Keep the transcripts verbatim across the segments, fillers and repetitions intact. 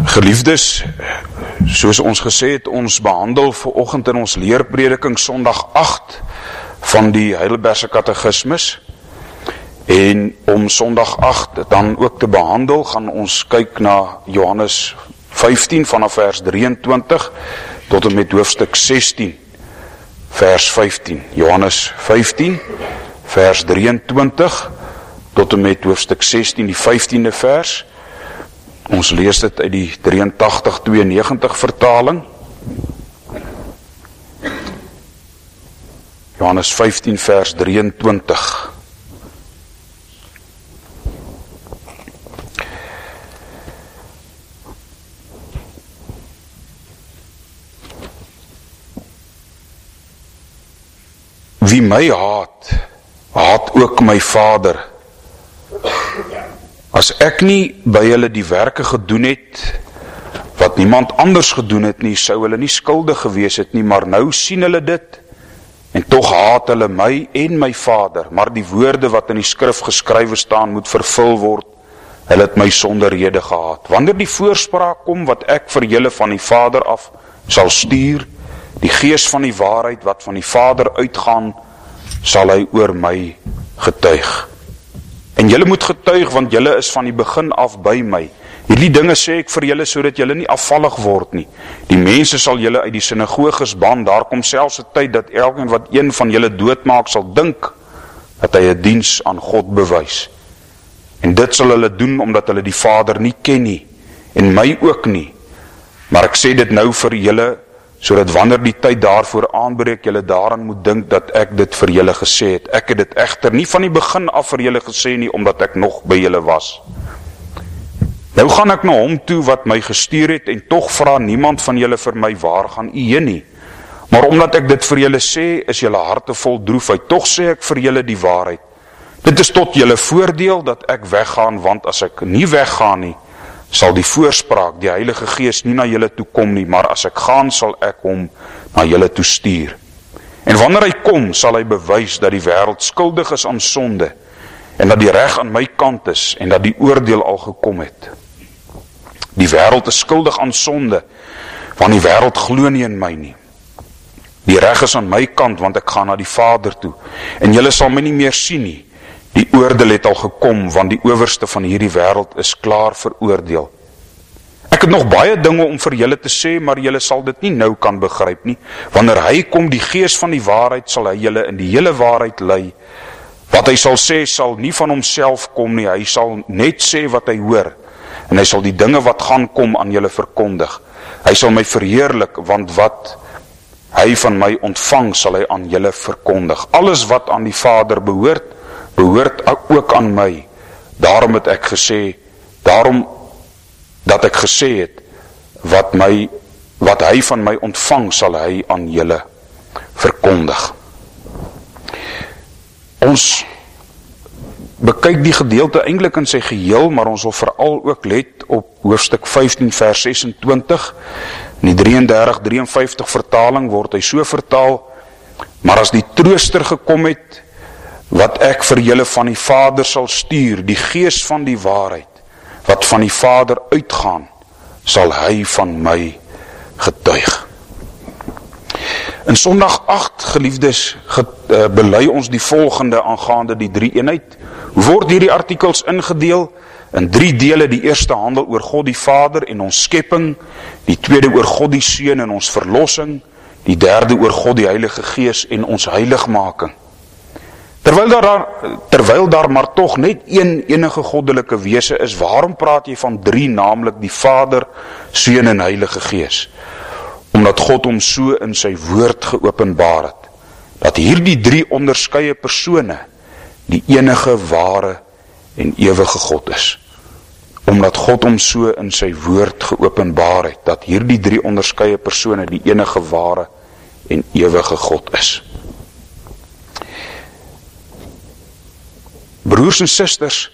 Geliefdes, soos ons gesê het, ons behandel vanoggend in ons leerprediking Sondag agt van die Heidelbergse Katekismus. En om Sondag agt dan ook te behandel, gaan ons kyk na Johannes vyftien vanaf vers drieëntwintig tot en met hoofstuk sestien vers vyftien. Johannes vyftien vers drieëntwintig tot en met hoofstuk sestien, die vyftiende vers. Ons lees dit uit die drieëntagtig tweeënnegentig vertaling. Johannes vyftien vers drieëntwintig. Wie my haat, haat ook my Vader. As ek nie by hulle die werke gedoen het, wat niemand anders gedoen het nie, sou hulle nie skuldig gewees het nie, maar nou sien hulle dit, en tog haat hulle my en my Vader, maar die woorde wat in die skrif geskrywe staan, moet vervul word, hulle het my sonder rede gehaat. Wanneer die voorspraak kom, wat ek vir julle van die Vader af sal stuur, die gees van die waarheid, wat van die Vader uitgaan, sal hy oor my getuig. En julle moet getuig, want julle is van die begin af by my. Hierdie dinge sê ek vir julle, sodat julle nie afvallig word nie. Die mense sal julle uit die sinagoges ban, daar kom selfs 'n tyd dat elkeen wat een van julle doodmaak, sal dink dat hy 'n diens aan God bewys. En dit sal hulle doen, omdat hulle die Vader nie ken nie, en my ook nie. Maar ek sê dit nou vir julle, sodat wanneer die tyd daarvoor aanbreek, julle daaraan moet dink dat ek dit vir julle gesê het. Ek het dit egter nie van die begin af vir julle gesê nie, omdat ek nog by julle was. Nou gaan ek na hom toe wat my gestuur het, en tog vra niemand van julle vir my, waar gaan u heen nie? Maar omdat ek dit vir julle sê, is julle harte vol droefheid. Tog sê ek vir julle die waarheid. Dit is tot julle voordeel dat ek weggaan, want as ek nie weggaan nie, sal die voorspraak, die Heilige Gees, nie na julle toe kom nie, maar as ek gaan, sal ek hom na julle toe stuur. En wanneer hy kom, sal hy bewys dat die wêreld skuldig is aan sonde, en dat die reg aan my kant is, en dat die oordeel al gekom het. Die wêreld is skuldig aan sonde, want die wêreld glo nie in my nie. Die reg is aan my kant, want ek gaan na die Vader toe, en julle sal my nie meer sien nie. Die oordeel het al gekom, want die owerste van hierdie wêreld is klaar veroordeel. Ek het nog baie dinge om vir julle te sê, maar julle sal dit nie nou kan begryp nie. Wanneer hy kom, die gees van die waarheid, sal hy julle in die hele waarheid lei. Wat hy sal sê, sal nie van homself kom nie, hy sal net sê wat hy hoor, en hy sal die dinge wat gaan kom aan julle verkondig. Hy sal my verheerlik, want wat hy van my ontvang, sal hy aan julle verkondig. Alles wat aan die Vader behoort, behoort ook aan my. Daarom het ek gesê, daarom dat ek gesê het, wat my, wat hy van my ontvang, sal hy aan julle verkondig. Ons bekyk die gedeelte eintlik in sy geheel, maar ons wil veral ook let op hoofstuk vyftien vers sesentwintig. In die drieëndertig drieënvyftig vertaling word hy so vertaal, maar as die trooster gekom het, wat ek vir julle van die Vader sal stuur, die gees van die waarheid, wat van die Vader uitgaan, sal hy van my getuig. In Sondag agt, geliefdes, get, uh, bely ons die volgende aangaande die drie eenheid. Hoe word hierdie artikels ingedeel? In drie dele. Die eerste handel oor God die Vader en ons skepping, die tweede oor God die Seun en ons verlossing, die derde oor God die Heilige Gees en ons heiligmaking. Terwyl daar, terwyl daar maar toch net een enige goddelike wese is, waarom praat jy van drie, naamlik die Vader, Seun en Heilige Gees? Omdat God hom so in sy woord geopenbaar het, dat hierdie drie onderskeie persone die enige ware en ewige God is. Omdat God hom so in sy woord geopenbaar het, dat hierdie drie onderskeie persone die enige ware en ewige God is. Broers en susters,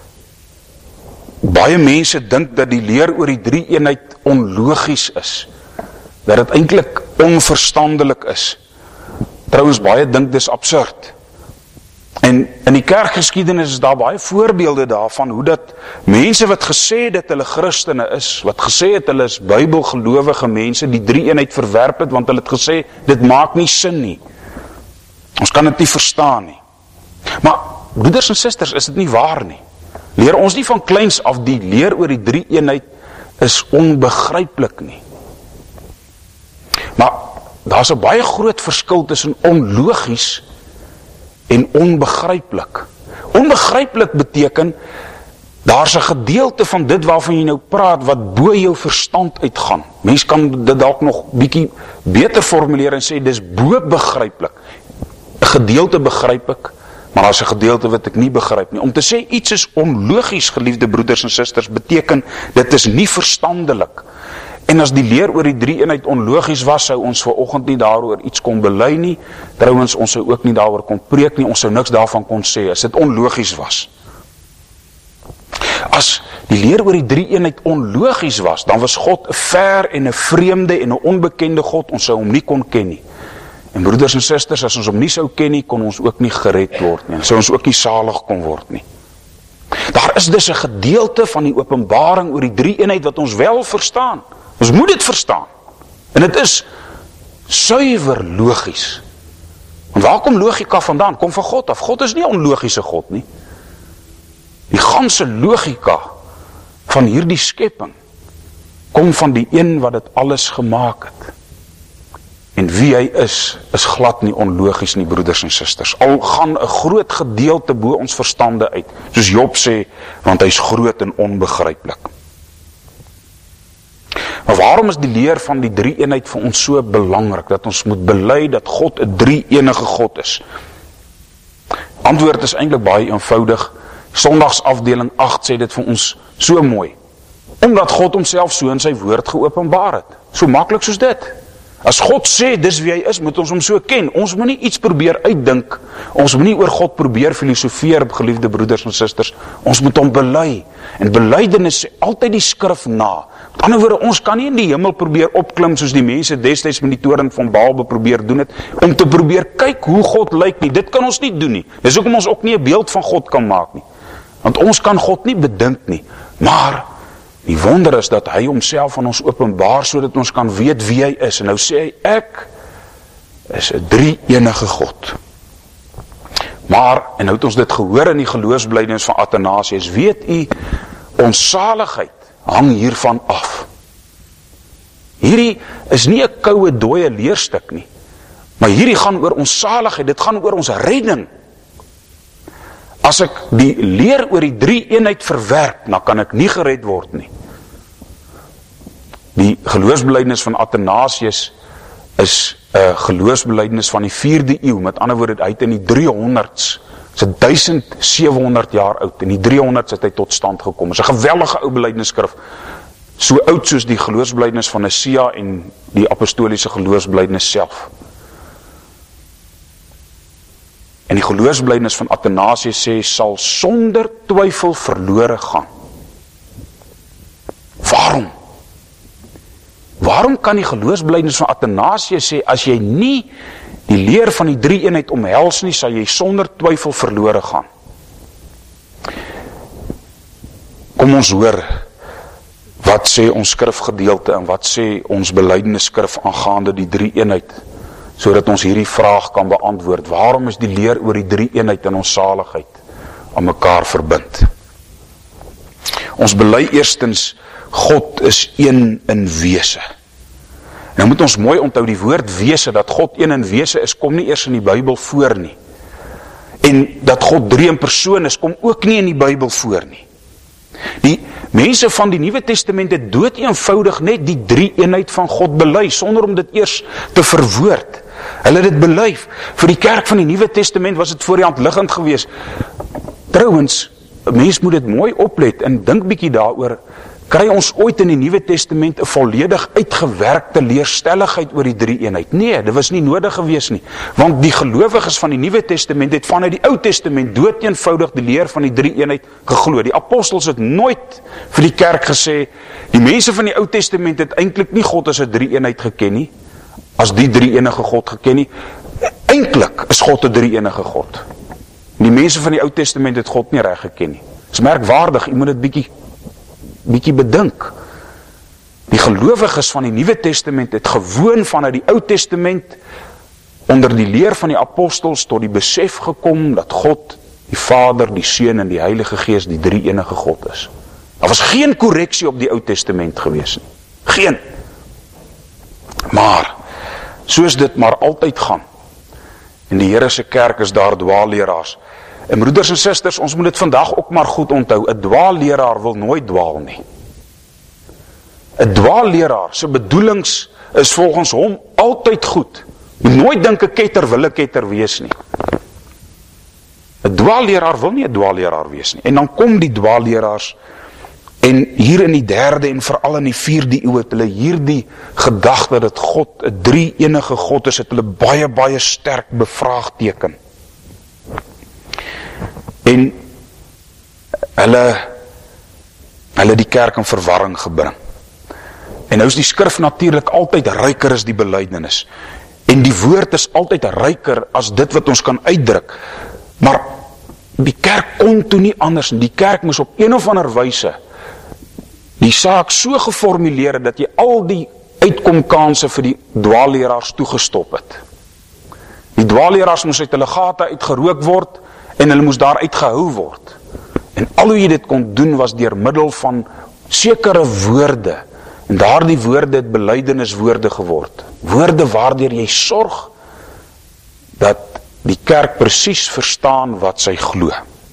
baie mense dink dat die leer oor die drie eenheid onlogies is, dat het eintlik onverstandelik is. Trouwens, baie dink dis absurd. En in die kerkgeskiedenis is daar baie voorbeelde daarvan, hoe dat mense wat gesê het dat hulle Christene is, wat gesê het hulle is Bybelgelowige mense, die drie eenheid verwerp het, want hulle het gesê, dit maak nie sin nie. Ons kan dit nie verstaan nie. Maar, broeders en susters, is dit nie waar nie. Leer ons nie van kleins af, die leer oor die drie eenheid is onbegryplik nie. Maar, daar is 'n baie groot verskil tussen onlogies en onbegryplik. Onbegryplik beteken, daar is 'n gedeelte van dit waarvan jy nou praat, wat bo jou verstand uitgaan. Mens kan dit dalk nog bietjie beter formuleer en sê, dis bo begryplik. 'n Gedeelte begryp ek, maar daar is 'n gedeelte wat ek nie begryp nie. Om te sê iets is onlogies, geliefde broeders en susters, beteken, dit is nie verstandelik. En as die leer oor die drie eenheid onlogies was, sou ons vanoggend nie daaroor iets kon bely nie. Trouwens, ons sou ook nie daaroor kon preek nie, ons sou niks daarvan kon sê, as dit onlogies was. As die leer oor die drie eenheid onlogies was, dan was God 'n ver en 'n vreemde en 'n onbekende God, ons sou hom nie kon ken nie. En broeders en susters, as ons hom nie sou ken nie, kon ons ook nie gered word nie, sou ons ook nie salig kon word nie. Daar is dus 'n gedeelte van die openbaring oor die drie eenheid wat ons wel verstaan. Ons moet dit verstaan. En dit is suiwer logies. Want waar kom logika vandaan? Kom van God af. God is nie 'n onlogiese God nie. Die ganse logika van hierdie skepping kom van die een wat dit alles gemaak het. En wie hy is, is glad nie onlogies nie, broeders en susters. Al gaan 'n groot gedeelte bo ons verstande uit, soos Job sê, want hy is groot en onbegryplik. Maar waarom is die leer van die drie eenheid vir ons so belangrik, dat ons moet bely dat God 'n drie enige God is? Antwoord is eintlik baie eenvoudig. Sondagsafdeling agt sê dit vir ons so mooi. Omdat God homself so in sy woord geopenbaar het. So maklik soos dit. As God sê, dis wie hy is, moet ons hom so ken. Ons moet nie iets probeer uitdink. Ons moet nie oor God probeer filosofeer, geliefde broeders en susters. Ons moet hom bely. En belydenis sê altyd die skrif na. Met ander woorde, ons kan nie in die hemel probeer opklim, soos die mense destyds met die toren van Baal probeer doen het, om te probeer kyk hoe God lyk nie. Dit kan ons nie doen nie. Dis hoekom ons ook nie 'n beeld van God kan maak nie. Want ons kan God nie bedink nie. Maar die wonder is dat hy homself aan ons openbaar, sodat ons kan weet wie hy is. En nou sê hy, ek is 'n drie enige God. Maar, en nou het ons dit gehoor in die geloofsbelijdenis van Athanasius, weet u, ons saligheid hang hiervan af. Hierdie is nie 'n koue dooie leerstuk nie, maar hierdie gaan oor ons saligheid, dit gaan oor ons redding. As ek die leer oor die drie eenheid verwerp, dan kan ek nie gered word nie. Die geloofsbelijdenis van Athanasius is 'n geloofsbelijdenis van die vierde eeu, met ander woorde, hy het in die driehonderds, is duisend sewenhonderd jaar oud, in die driehonderds het hy tot stand gekom. Is 'n geweldige ou belydenisskrif, so oud soos die geloofsbelijdenis van Nicea en die apostoliese geloofsbelijdenis self. En die geloofsbelijdenis van Athanasius sê, sal sonder twyfel verlore gaan. Waarom? Waarom kan die geloofsbelijdenis van Athanasius sê, as jy nie die leer van die drie eenheid omhels nie, sal jy sonder twyfel verlore gaan? Kom ons hoor, wat sê ons skrifgedeelte en wat sê ons belydenisskrif aangaande die drie eenheid, sodat ons hierdie vraag kan beantwoord. Waarom is die leer oor die drie eenheid in ons saligheid aan mekaar verbind? Ons bely eerstens, God is een in wese. Nou moet ons mooi onthou, die woord wese, dat God een in wese is, kom nie eers in die Bybel voor nie. En dat God drie in persoon is, kom ook nie in die Bybel voor nie. Die mense van die Nuwe Testament het dood eenvoudig net die drie eenheid van God bely, sonder om dit eers te verwoord. Hulle het dit bely. Vir die kerk van die Nuwe Testament was dit voor die hand liggend gewees. Trouwens, mens moet dit mooi oplet en dink bietjie daaroor, kry ons ooit in die Nuwe Testament 'n volledig uitgewerkte leerstelligheid oor die drie eenheid? Nee, dit was nie nodig gewees nie, want die gelowiges van die Nuwe Testament het vanuit die Ou Testament dood eenvoudig die leer van die drie eenheid geglo. Die apostels het nooit vir die kerk gesê, die mense van die Ou Testament het eintlik nie God as 'n drie eenheid geken nie, as die drie enige God geken nie. Eintlik is God 'n drie enige God. En die mense van die Ou Testament het God nie reg geken nie. Dit is merkwaardig, jy moet dit bietjie, bietjie bedink. Die gelowiges van die Nuwe Testament het gewoon vanuit die Ou Testament onder die leer van die apostels tot die besef gekom dat God, die Vader, die Seun en die Heilige Gees die drie enige God is. Daar was geen korreksie op die Ou Testament gewees nie. Geen. Maar, soos dit maar altyd gaan, in die Here se kerk is daar dwaalleraars. En broeders en susters, ons moet dit vandag ook maar goed onthou, 'n dwaalleraar wil nooit dwaal nie. 'n Dwaalleraar se bedoelings is volgens hom altyd goed. Jy moet nooit dink 'n ketter wil 'n ketter wees nie. 'n Dwaalleraar wil nie 'n dwaalleraar wees nie. En dan kom die dwaalleraars, en hier in die derde en veral in die vierde eeu het hulle hierdie gedagte dat God 'n drie enige God is, het hulle baie baie sterk bevraagteken. En hulle hulle die kerk in verwarring gebring. En nou is die skrif natuurlik altyd ryker as die belydenis. En die woord is altyd ryker as dit wat ons kan uitdruk. Maar die kerk kon toe nie anders nie. Die kerk moes op een of ander wyse die saak so geformuleer dat jy al die uitkomkanse vir die dwaalleraars toegestop het. Die dwaalleraars moes uit hulle gate uitgerook word en hulle moes daar uitgehou word. En al hoe jy dit kon doen was deur middel van sekere woorde. En daardie woorde het belydeniswoorde geword. Woorde waardeur jy sorg dat die kerk presies verstaan wat sy glo.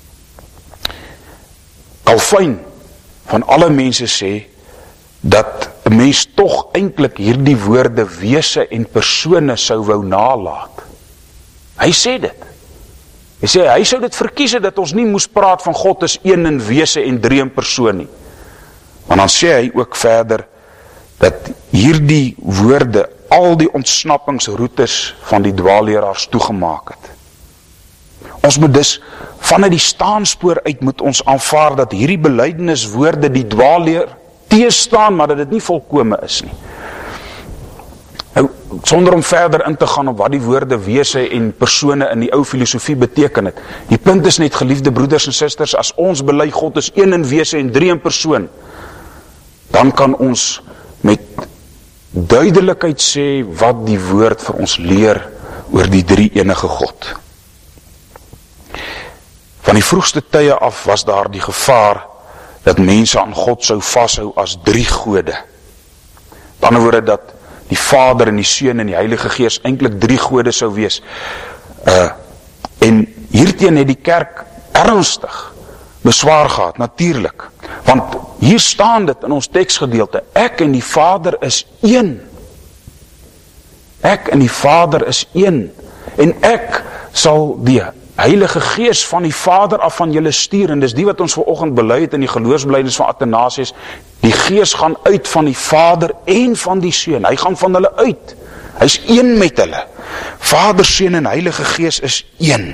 Calvin van alle mense sê dat 'n mens tog eintlik hierdie woorde wese en persone sou wou nalat. Hy sê dit. Hy sê hy sou dit verkies het dat ons nie moes praat van God is een in wese en drie in persoon nie. Maar dan sê hy ook verder dat hierdie woorde al die ontsnappingsroetes van die dwaalleraars toegemaak het. Ons moet dus vanuit die staanspoor uit moet ons aanvaar dat hierdie belydeniswoorde die dwaalleer teestaan, maar dat dit nie volkome is nie. Nou, sonder om verder in te gaan op wat die woorde wese en persone in die ou filosofie beteken het. Die punt is net, geliefde broeders en susters, as ons bely God is een in wese en drie in persoon, dan kan ons met duidelikheid sê wat die woord vir ons leer oor die drie enige God. Van die vroegste tye af was daar die gevaar dat mense aan God sou vashou as drie gode. Op ander woorde dat die Vader en die Seun en die Heilige Gees eintlik drie gode sou wees. Uh, en hierteen het die kerk ernstig beswaar gehad, natuurlik. Want hier staan dit in ons teksgedeelte, ek en die Vader is een. Ek en die Vader is een. En ek sal die Heilige Gees van die Vader af van julle stuur, en dis die wat ons vanoggend bely het in die geloofsbelijdenis van Athanasius, die Gees gaan uit van die Vader en van die Seun, hy gaan van hulle uit, hy is een met hulle, Vader, Seun en Heilige Gees is een.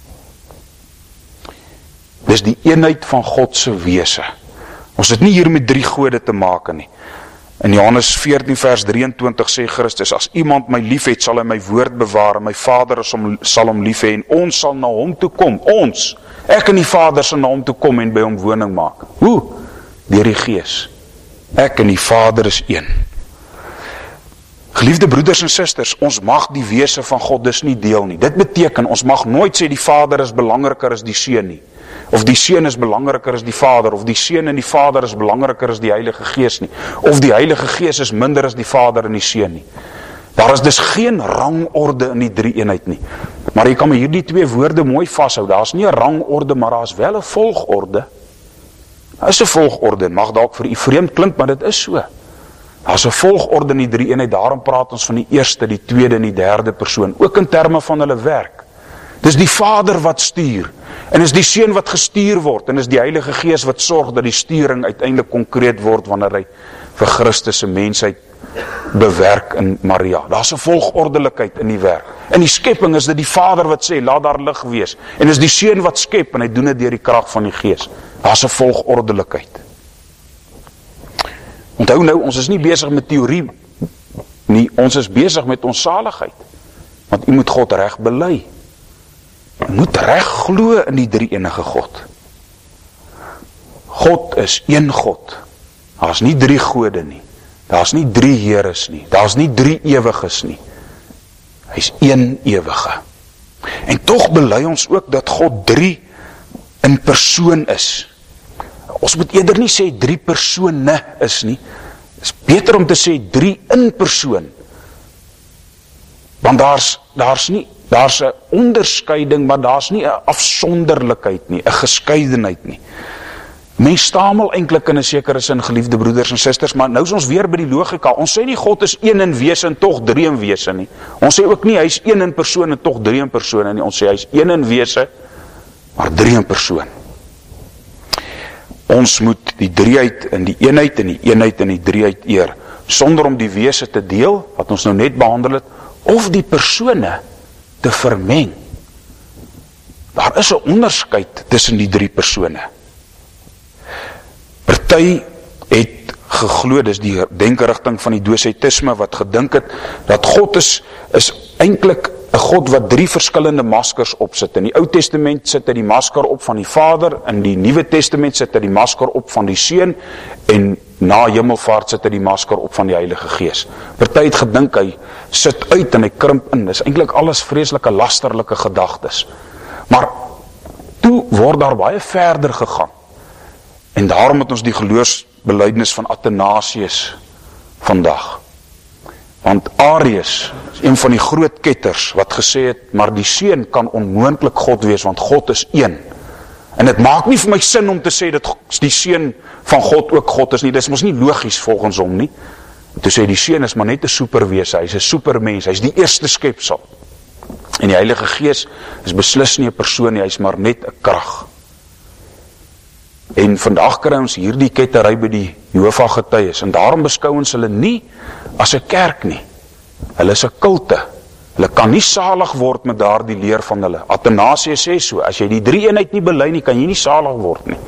Dis die eenheid van God se wese. Ons het nie hier met drie gode te maak nie. In Johannes veertien vers drieëntwintig sê Christus, as iemand my lief het, sal hy my woord bewaar, en my Vader om, sal hom lief hê, en ons sal na hom toe kom, ons, ek en die Vader sal na hom toe kom en by hom woning maak. Hoe? Deur die Gees. Ek en die Vader is een. Geliefde broeders en susters, ons mag die wese van God dus nie deel nie. Dit beteken, ons mag nooit sê die Vader is belangriker as die Seun nie. Of die Seun is belangriker as die Vader, of die Seun en die Vader is belangriker as die Heilige Gees nie, of die Heilige Gees is minder as die Vader en die Seun nie. Daar is dus geen rangorde in die drie eenheid nie. Maar jy kan met hierdie twee woorde mooi vashou, daar is nie 'n rangorde, maar daar is wel 'n volgorde. Daar is 'n volgorde, mag dalk vir u vreemd klink, maar dit is so. Daar is 'n volgorde in die drie eenheid, daarom praat ons van die eerste, die tweede en die derde persoon, ook in terme van hulle werk. Dis die Vader wat stuur, en is die Seun wat gestuur word, en is die Heilige Gees wat sorg dat die sturing uiteindelik konkreet word wanneer hy vir Christus se mensheid bewerk in Maria. Daar's 'n volgordelikheid in die werk. In die skepping is dit die Vader wat sê, laat daar lig wees, en is die Seun wat skep, en hy doen dit deur die krag van die Gees. Daar's 'n volgordelikheid. Onthou nou, ons is nie besig met teorie nie, ons is besig met ons saligheid, want u moet God reg bely. Jy moet reg glo in die drie enige God. God is een God. Daar is nie drie gode nie. Daar is nie drie heeres nie. Daar is nie drie ewiges nie. Hy is een ewige. En tog bely ons ook dat God drie in persoon is. Ons moet eerder nie sê drie persone is nie. Het is beter om te sê drie in persoon. Want daar's daar's nie daar's 'n onderskeiding, maar daar's nie 'n afsonderlikheid nie, 'n geskeidenheid nie. Mens stamel eintlik in 'n sekere sin, geliefde broeders en susters, maar nou is ons weer by die logika. Ons sê nie God is een in wese en tog drie in wese nie. Ons sê ook nie hy is een in persoon en tog drie in persone nie. Ons sê hy is een in wese, maar drie in persoon. Ons moet die drieheid in die eenheid en die eenheid in die drieheid eer, sonder om die wese te deel, wat ons nou net behandel het, of die persone te vermeng. Daar is 'n onderskeid tussen die drie persone. Party het geglo, dis die denkerigting van die docetisme, wat gedink het, dat God is, is eintlik 'n God wat drie verskillende maskers opsit. In die Ou Testament sit hy die masker op van die Vader, in die Nuwe Testament sit hy die masker op van die Seun, en na hemelvaart sit hy die masker op van die Heilige Gees. Party het gedink hy sit uit en hy krimp in. Dis eintlik alles vreeslike lasterlike gedagtes. Maar toe word daar baie verder gegaan. En daarom het ons die geloofsbelijdenis van Athanasius vandag. Want Arius is een van die groot ketters wat gesê het, maar die Seun kan onmoontlik God wees, want God is een. En het maak nie vir my sin om te sê dat die Seun van God ook God is nie. Dit is mos nie logies volgens hom nie. En toe sê die Seun is maar net 'n superwese, hy is 'n supermens, hy is die eerste skepsel. En die Heilige Gees is beslis nie 'n persoon nie, hy is maar net 'n krag. En vandag kry ons hierdie kettery by die Jehova getuies, en daarom beskou ons hulle nie as 'n kerk nie. Hulle is 'n kulte. Hulle kan nie salig word met daardie leer van hulle. Athanasius sê so, as jy die drie eenheid nie bely nie, kan jy nie salig word nie.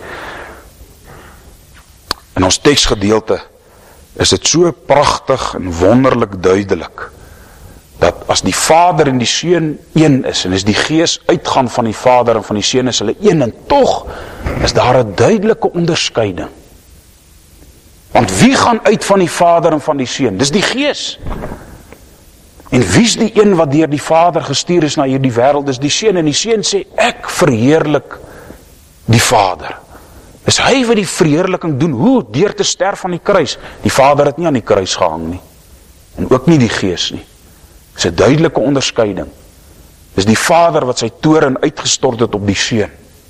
In ons teksgedeelte is dit so pragtig en wonderlik duidelik, dat as die Vader en die Seun een is, en as die Gees uitgaan van die Vader en van die Seun, is hulle een, en tog is daar 'n duidelike onderskeiding. Want wie gaan uit van die Vader en van die Seun? Dis die Gees. En wie is die een wat deur die Vader gestuur is na hierdie wêreld? Dis die Seun, en die Seun sê, ek verheerlik die Vader. Dis hy wat die verheerliking doen. Hoe? Deur te sterf aan die kruis. Die Vader het nie aan die kruis gehang nie. En ook nie die Gees nie. Dis 'n duidelike onderskeiding. Dis die Vader wat sy toorn uitgestort het op die Seun.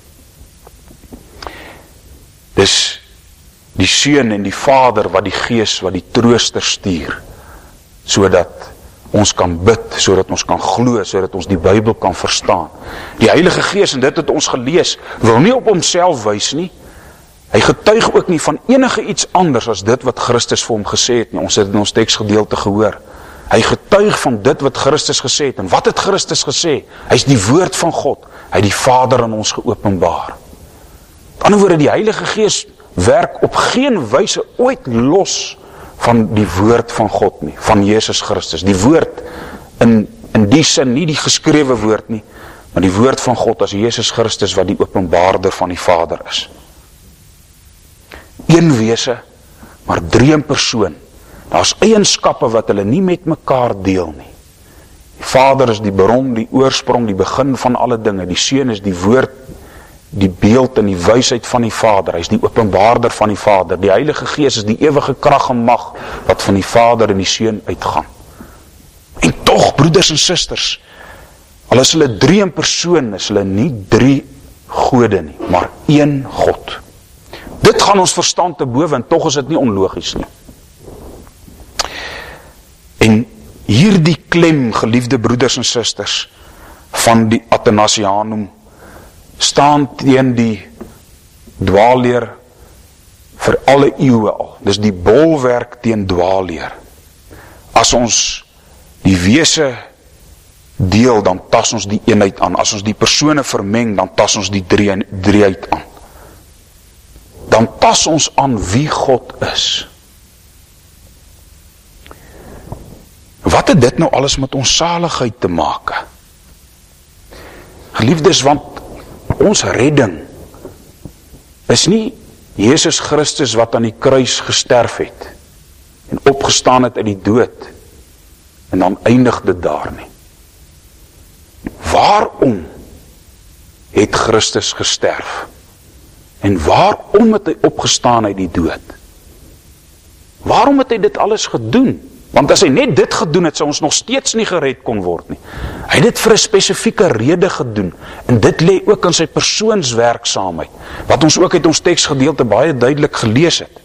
Dis die Seun en die Vader wat die Gees, wat die trooster stuur, sodat ons kan bid, sodat ons kan glo, sodat ons die Bybel kan verstaan. Die Heilige Gees, en dit het ons gelees, wil nie op homself wys nie. Hy getuig ook nie van enige iets anders as dit wat Christus vir hom gesê het nie. Ons het in ons teksgedeelte gehoor. Hy getuig van dit wat Christus gesê het. En wat het Christus gesê? Hy is die woord van God. Hy het die Vader in ons geopenbaar. Met ander woorde, die Heilige Gees werk op geen wyse ooit los van die woord van God nie, van Jesus Christus. Die woord in, in die sin, nie die geskrewe woord nie, maar die woord van God as Jesus Christus wat die openbaarder van die Vader is. Een wese, maar drie in persoon. Daar's eienskappe wat hulle nie met mekaar deel nie. Die Vader is die bron, die oorsprong, die begin van alle dinge. Die Seun is die woord, die beeld en die wysheid van die Vader. Hy is die openbaarder van die Vader. Die Heilige Gees is die ewige krag en mag wat van die Vader en die Seun uitgaan. En tog, broeders en susters, al is hulle drie in persoon, is hulle nie drie gode nie, maar een God. Dit gaan ons verstand te bowe, en tog is dit nie onlogies nie. En hierdie klem, geliefde broeders en susters, van die Athanasianum, staan teen die dwaalleer vir alle eeue al. Dis die bolwerk teen dwaalleer. As ons die wese deel, dan tas ons die eenheid aan. As ons die persone vermeng, dan tas ons die drie, drieheid aan. Dan tas ons aan wie God is. Wat het dit nou alles met ons saligheid te maak? Geliefdes, want ons redding is nie Jesus Christus wat aan die kruis gesterf het en opgestaan het uit die dood en dan eindig dit daar nie. Waarom het Christus gesterf? En waarom het hy opgestaan uit die dood? Waarom het hy dit alles gedoen? Want as hy net dit gedoen het, sou ons nog steeds nie gered kon word nie. Hy het dit vir 'n spesifieke rede gedoen, en dit lê ook in sy persoonswerksaamheid, wat ons ook uit ons teksgedeelte baie duidelik gelees het.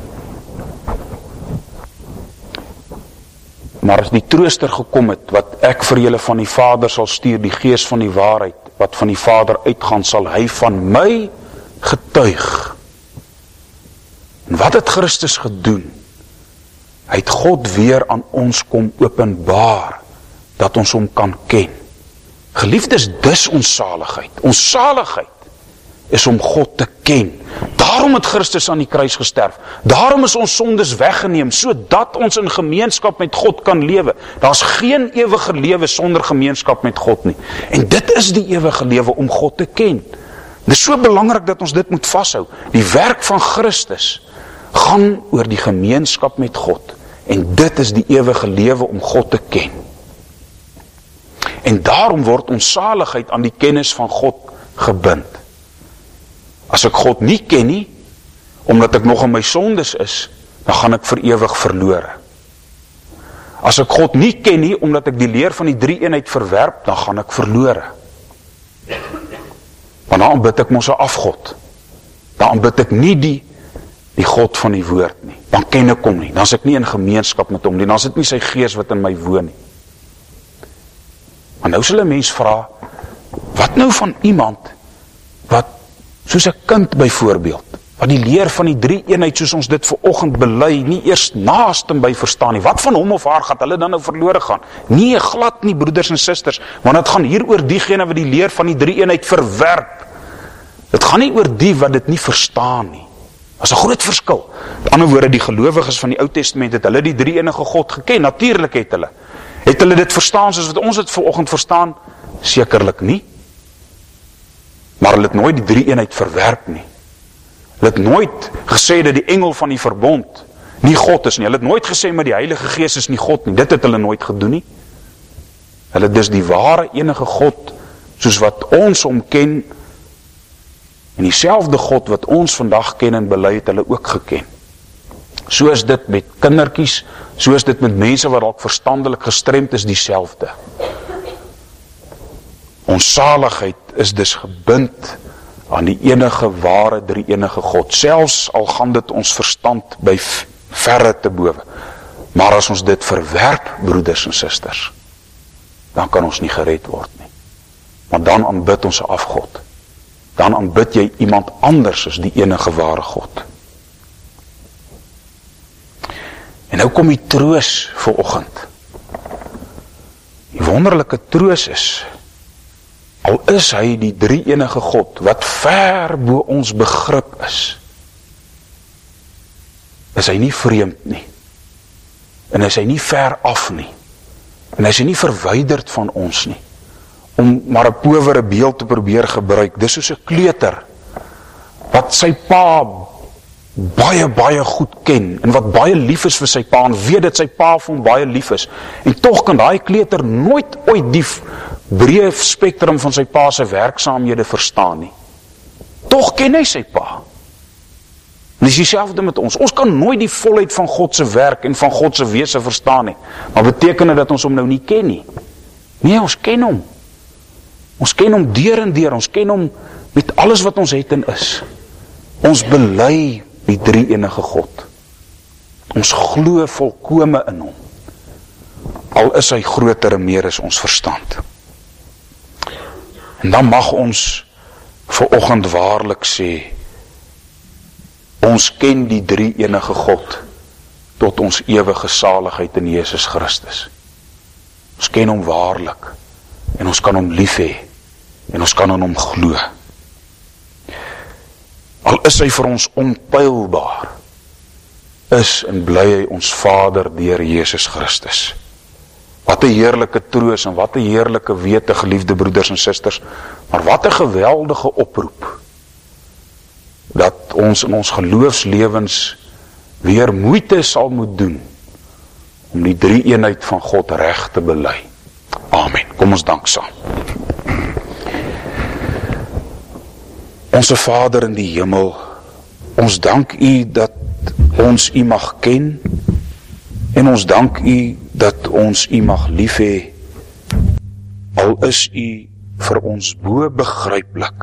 Maar as die trooster gekom het, wat ek vir julle van die Vader sal stuur, die Gees van die waarheid, wat van die Vader uitgaan, sal hy van my getuig. En wat het Christus gedoen? Hy het God weer aan ons kom openbaar, dat ons hom kan ken. Geliefdes, dis ons saligheid. Ons saligheid is om God te ken. Daarom het Christus aan die kruis gesterf. Daarom is ons sondes weggeneem, sodat ons in gemeenskap met God kan lewe. Daar's geen ewige lewe sonder gemeenskap met God nie. En dit is die ewige lewe, om God te ken. Dit is so belangrik dat ons dit moet vashou. Die werk van Christus gaan oor die gemeenskap met God. En dit is die ewige lewe, om God te ken. En daarom word ons saligheid aan die kennis van God gebind. As ek God nie ken nie, omdat ek nog in my sondes is, dan gaan ek vir ewig verlore. As ek God nie ken nie, omdat ek die leer van die drie eenheid verwerp, dan gaan ek verlore. Want dan aanbid ek mos 'n afgod. Dan aanbid ek nie die, die God van die woord nie. Dan ken ek hom nie. Dan is ek nie in gemeenskap met hom nie. Dan is dit nie sy gees wat in my woon nie. Maar nou sal 'n mens vra, wat nou van iemand wat, soos 'n kind byvoorbeeld, wat die leer van die drie eenheid, soos ons dit vanoggend bely, nie eers naaste by verstaan nie. Wat van hom of haar gaan hulle dan nou verlore gaan? Nee, glad nie, broeders en susters, want het gaan hier oor diegene wat die leer van die drie eenheid verwerp. Het gaan nie oor die wat dit nie verstaan nie. Dat is 'n groot verskil. Met ander woorde, die gelowiges van die Ou Testament het hulle die drie enige God geken. Natuurlik het hulle. Het hulle dit verstaan soos wat ons dit vanoggend verstaan? Sekerlik nie. Maar hulle het nooit die drie eenheid verwerp nie. Hulle het nooit gesê dat die engel van die verbond nie God is nie. Hulle het nooit gesê maar die Heilige Gees is nie God nie. Dit het hulle nooit gedoen nie. Hulle het dus die ware enige God, soos wat ons hom ken, en dieselfde God wat ons vandag ken en bely, het hulle ook geken. So is dit met kindertjies, so is dit met mense wat dalk verstandelik gestremd is, dieselfde. Ons saligheid is dus gebind aan die enige ware drie enige God, selfs al gaan dit ons verstand by verre te bowe. Maar as ons dit verwerp, broeders en susters, dan kan ons nie gered word nie. Want dan aanbid ons 'n afgod. Dan aanbid jy iemand anders as die enige ware God. En nou kom die troos vanoggend. Die wonderlike troos is, al is hy die drie enige God, wat ver bo ons begrip is, is hy nie vreemd nie, en is hy nie ver af nie, en is hy nie verwyderd van ons nie, om maar 'n powere beeld te probeer gebruik. Dis soos 'n kleuter, wat sy pa baie, baie goed ken, en wat baie lief is vir sy pa, en weet dat sy pa vir hom baie lief is, en tog kan daai kleuter nooit ooit die breë spektrum van sy pa se werksaamhede verstaan nie. Tog ken hy sy pa. En dis dieselfde met ons. Ons kan nooit die volheid van God se werk en van God se wese verstaan nie. Maar beteken dit dat ons hom nou nie ken nie? Nee, ons ken hom. Ons ken hom deur en deur. Ons ken hom met alles wat ons het en is. Ons bely die drie enige God. Ons glo volkome in hom. Al is hy groter en meer as ons verstand. En dan mag ons vanoggend waarlik sê, ons ken die drie enige God tot ons ewige saligheid in Jesus Christus. Ons ken hom waarlik en ons kan hom lief hê en ons kan in hom glo. Al is hy vir ons onpylbaar, is en bly hy ons Vader deur Jesus Christus. Wat 'n heerlike troos en wat 'n heerlike wete, geliefde broeders en susters, maar wat 'n geweldige oproep, dat ons in ons geloofslewens weer moeite sal moet doen, om die drie eenheid van God reg te bely. Amen. Kom ons dank saam. Onse Vader in die hemel, ons dank U dat ons U mag ken, en ons dank U dat ons U mag lief hê, al is U vir ons bo begryplik.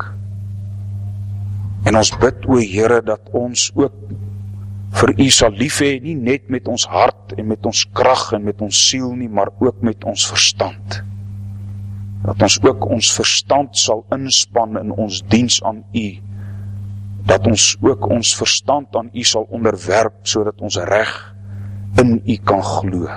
En ons bid, o Here, dat ons ook vir U sal lief hê, nie net met ons hart en met ons krag en met ons siel nie, maar ook met ons verstand. Dat ons ook ons verstand sal inspann in ons diens aan U, dat ons ook ons verstand aan U sal onderwerp, sodat ons reg in U kan glo.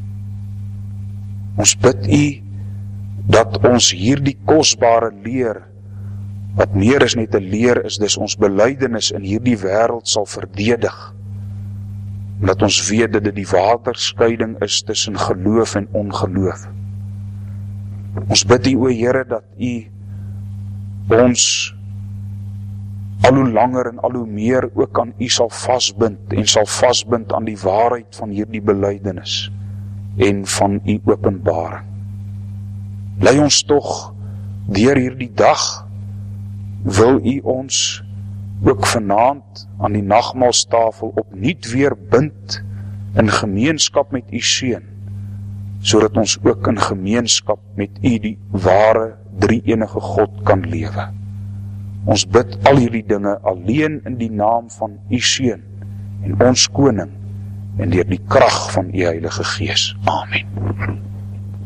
Ons bid U dat ons hierdie kosbare leer, wat meer is net 'n leer is, dis ons belydenis in hierdie wêreld sal verdedig, dat ons weet dat dit die waterskeiding is tussen geloof en ongeloof. Ons bid U, o Here, dat U ons al hoe langer en al hoe meer ook aan U sal vasbind, en sal vasbind aan die waarheid van hierdie belydenis, en van U openbaring. Lei ons tog deur hierdie dag, wil U ons ook vanaand aan die nagmaalstafel opnuut weer bind in gemeenskap met U Seun, sodat ons ook in gemeenskap met U, die ware drie-enige God, kan lewe. Ons bid al hierdie dinge alleen in die naam van U Seun en ons Koning, en deur die krag van U Heilige Gees. Amen.